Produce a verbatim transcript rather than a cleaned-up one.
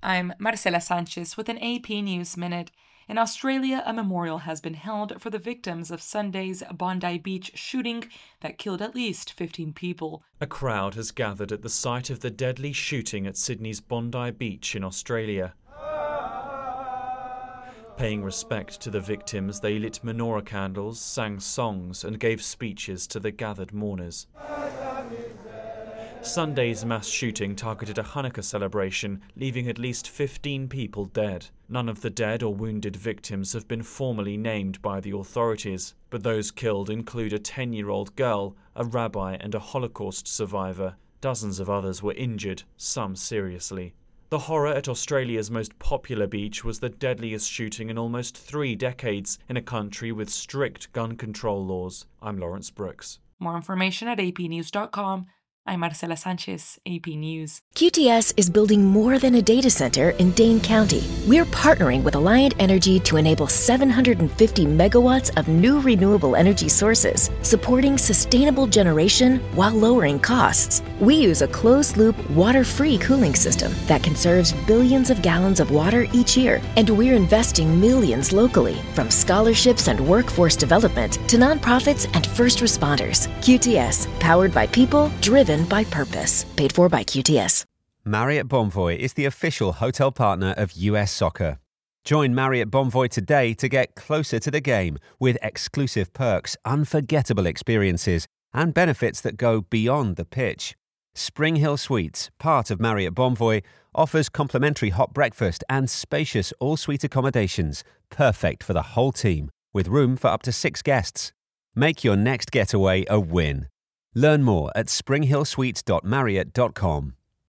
I'm Marcela Sanchez with an A P News Minute. In Australia, a memorial has been held for the victims of Sunday's Bondi Beach shooting that killed at least fifteen people. A crowd has gathered at the site of the deadly shooting at Sydney's Bondi Beach in Australia. Paying respect to the victims, they lit menorah candles, sang songs and gave speeches to the gathered mourners. Sunday's mass shooting targeted a Hanukkah celebration, leaving at least fifteen people dead. None of the dead or wounded victims have been formally named by the authorities, but those killed include a ten-year-old girl, a rabbi and a Holocaust survivor. Dozens of others were injured, some seriously. The horror at Australia's most popular beach was the deadliest shooting in almost three decades in a country with strict gun control laws. I'm Lawrence Brooks. More information at a p news dot com. I'm Marcela Sanchez, A P News. Q T S is building more than a data center in Dane County. We're partnering with Alliant Energy to enable seven hundred fifty megawatts of new renewable energy sources, supporting sustainable generation while lowering costs. We use a closed-loop, water-free cooling system that conserves billions of gallons of water each year, and we're investing millions locally, from scholarships and workforce development to nonprofits and first responders. Q T S, powered by people, driven by purpose. Paid for by Q T S. Marriott Bonvoy is the official hotel partner of U S Soccer. Join Marriott Bonvoy today to get closer to the game with exclusive perks, unforgettable experiences, and benefits that go beyond the pitch. Spring Hill Suites, part of Marriott Bonvoy, offers complimentary hot breakfast and spacious all-suite accommodations, perfect for the whole team, with room for up to six guests. Make your next getaway a win. Learn more at spring hill suites dot marriott dot com.